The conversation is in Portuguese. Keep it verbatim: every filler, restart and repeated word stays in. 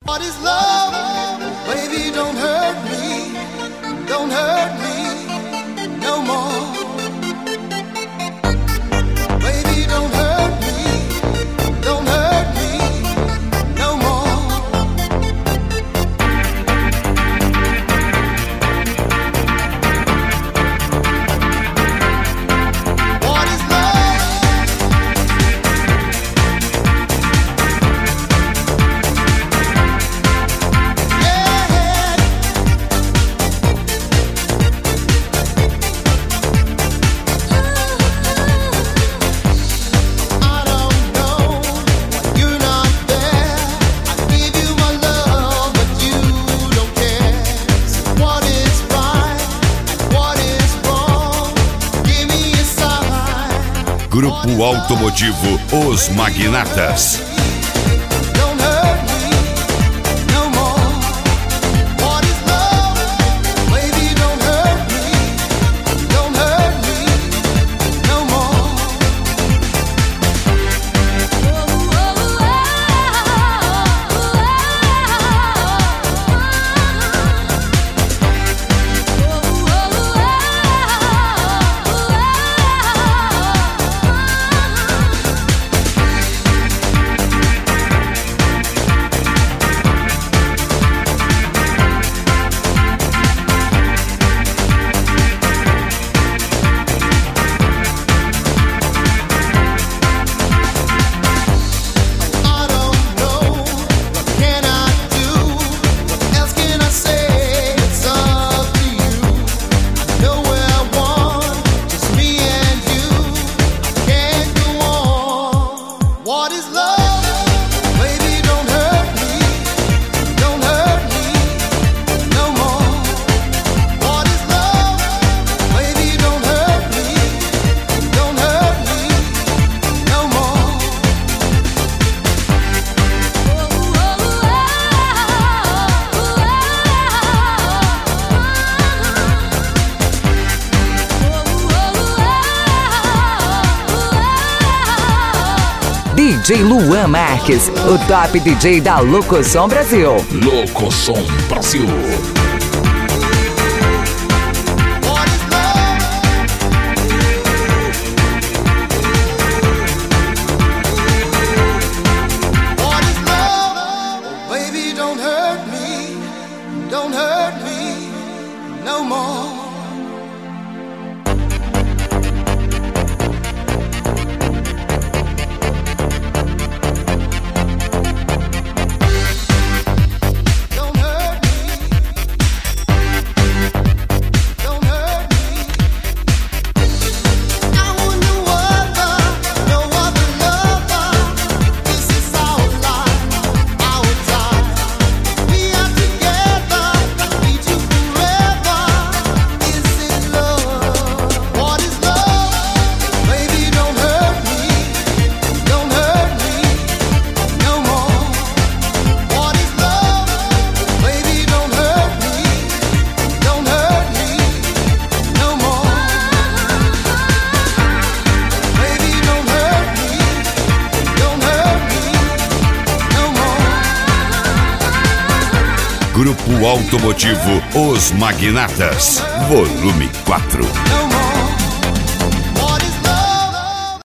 What is love? Baby, don't hurt me, don't hurt me no more. Baby, don't hurt me, don't hurt me no more. What is love? Grupo Automotivo Os Magnatas. D J Luan Marques, o top D J da Locosom Brasil. Locosom Brasil. Baby, don't hurt me, don't hurt me no more. Grupo Automotivo Os Magnatas, volume quatro. No more.